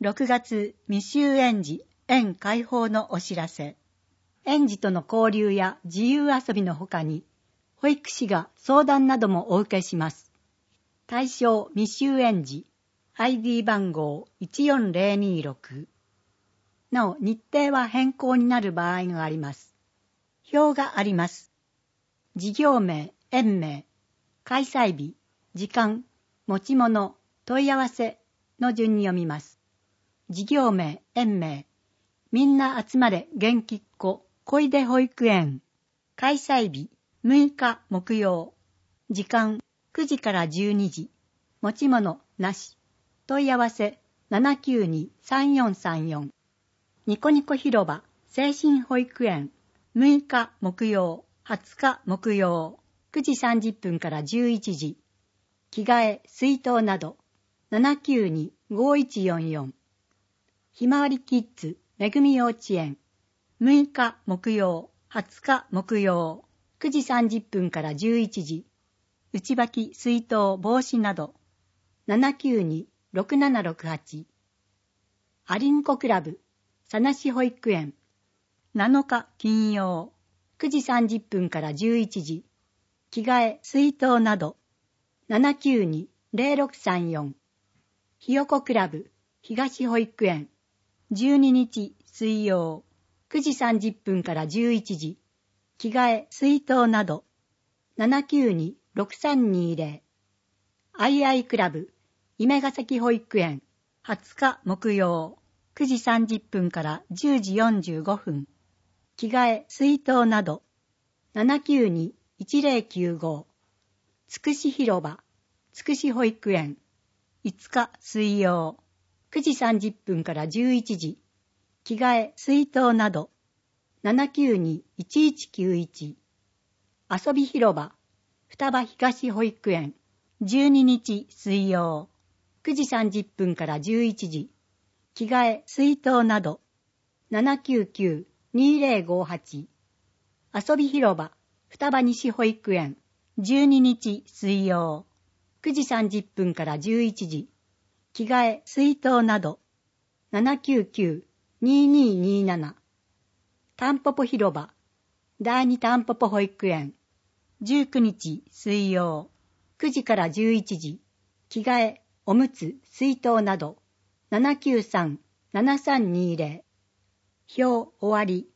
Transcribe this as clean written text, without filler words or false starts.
6月未就園児園開放のお知らせ。園児との交流や自由遊びのほかに、保育士が相談などもお受けします。対象未就園児、ID 番号14026。なお、日程は変更になる場合があります。表があります。事業名、園名、開催日、時間、持ち物、問い合わせの順に読みます。事業名、園名、みんな集まれ元気っ子、小出保育園。開催日、6日木曜。時間、9時から12時。持ち物、なし。問い合わせ、792-3434。ニコニコ広場、精神保育園。6日木曜、20日木曜。9時30分から11時。着替え、水筒など。792-5144。ひまわりキッズ、めぐみ幼稚園。6日木曜、20日木曜。9時30分から11時。内履き、水筒、帽子など。792-6768。アリンコクラブ、さなし保育園。7日金曜、9時30分から11時。着替え、水筒など。792-0634。ひよこクラブ、東保育園。12日水曜、9時30分から11時。着替え、水筒など。792-6320。アイアイクラブ、夢ヶ崎保育園。20日木曜、9時30分から10時45分。着替え、水筒など。792-1095。つくし広場、つくし保育園。5日水曜、9時30分から11時。着替え、水筒など。792-1191。遊び広場、双葉東保育園。12日水曜、9時30分から11時。着替え、水筒など。799-2058。遊び広場、双葉西保育園。12日水曜、9時30分から11時。着替え、水筒など。799-2227。タンポポ広場、第二タンポポ保育園。19日水曜、9時から11時。着替え、おむつ、水筒など。793-7320。表終わり。